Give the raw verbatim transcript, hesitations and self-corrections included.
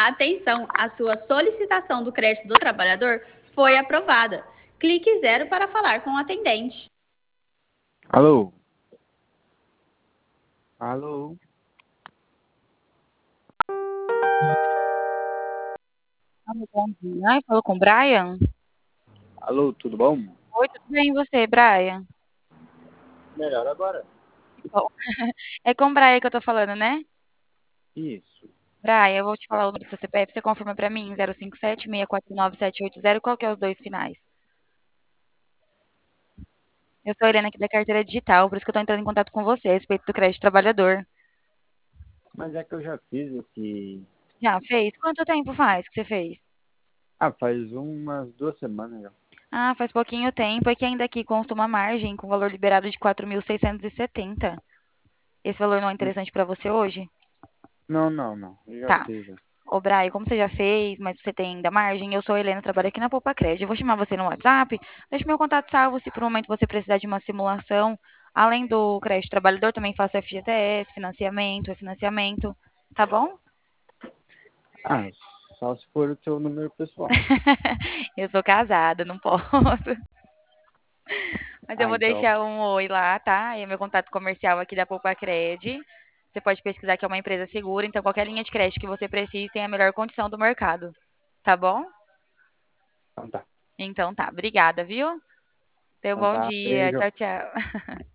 Atenção, a sua solicitação do crédito do trabalhador foi aprovada. Clique zero para falar com o atendente. Alô? Alô? Alô, bom dia. Ai, falou com o Brian? Alô, tudo bom? Oi, tudo bem e você, Brian? Melhor agora. Que bom. É com o Brian que eu tô falando, né? Isso. Brian, eu vou te falar o número do seu C P F, você confirma pra mim, zero cinco sete, seis quatro nove, sete oito zero, qual que é os dois finais? Eu sou a Helena aqui da carteira digital, por isso que eu tô entrando em contato com você a respeito do crédito trabalhador. Mas é que eu já fiz esse... Já fez? Quanto tempo faz que você fez? Ah, faz umas duas semanas já. Ah, faz pouquinho tempo, é que ainda aqui consta uma margem com valor liberado de quatro mil seiscentos e setenta. Esse valor não é interessante pra você hoje? Não, não, não. Eu já Tá. fiz. Já. Ô, Brai, como você já fez, mas você tem ainda margem, eu sou a Helena, trabalho aqui na Poupa Crédito. Eu vou chamar você no WhatsApp, deixe meu contato salvo se por um momento você precisar de uma simulação. Além do crédito trabalhador, também faço F G T S, financiamento, refinanciamento. Tá bom? Ah, só se for o seu número pessoal. Eu sou casada, não posso. Mas eu Ah, vou então. deixar um oi lá, tá? É meu contato comercial aqui da Poupa Cred. Você pode pesquisar que é uma empresa segura, então qualquer linha de crédito que você precise tem a melhor condição do mercado. Tá bom? Então tá. Então tá, obrigada, viu? Tenha um Então bom tá. dia. Beijo. Tchau, tchau.